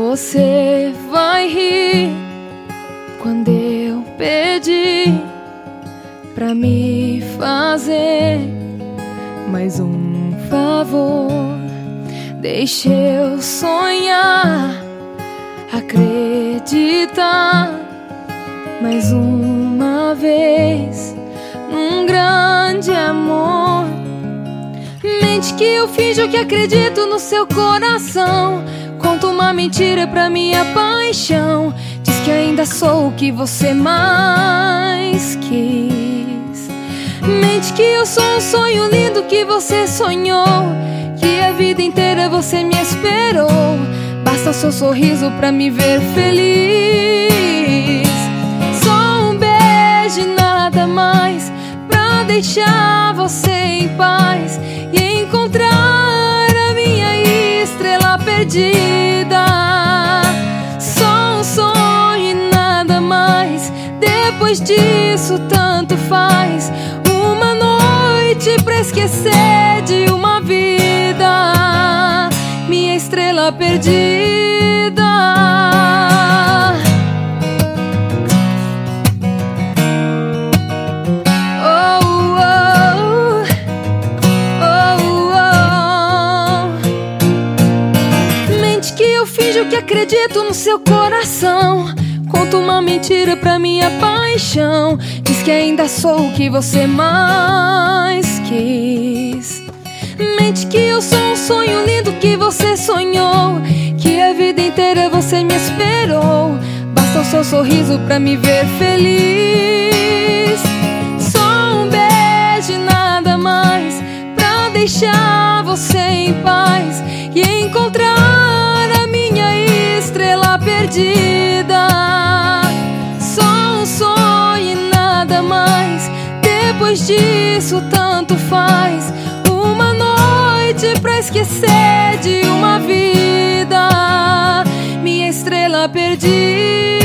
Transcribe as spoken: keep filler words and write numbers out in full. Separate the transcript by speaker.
Speaker 1: Você vai rir quando eu pedir pra me fazer mais um favor. Deixe eu sonhar, acreditar mais uma vez num grande amor. Mente que eu finjo que acredito no seu coração. Conto uma mentira pra minha paixão. Diz que ainda sou o que você mais quis. Mente que eu sou um sonho lindo que você sonhou, que a vida inteira você me esperou. Basta o seu sorriso pra me ver feliz. Só um beijo e nada mais pra deixar você em paz e encontrar a minha estrela perdida. Só um sonho e nada mais. Depois disso tanto faz. Uma noite pra esquecer de uma vida, minha estrela perdida. Oh, oh, oh, oh. Mente que eu finjo que acredito no seu coração. Conto uma mentira pra minha paixão. Diz que ainda sou o que você mais quis. Mente que eu sou um sonho lindo que você sonhou, que a vida inteira você me esperou. Basta o seu sorriso pra me ver feliz. Só um beijo e nada mais pra deixar você em paz e encontrar a minha estrela perdida. Só um sonho e nada mais. Depois disso tanto faz. Uma noite pra esquecer de uma vida, minha estrela perdida.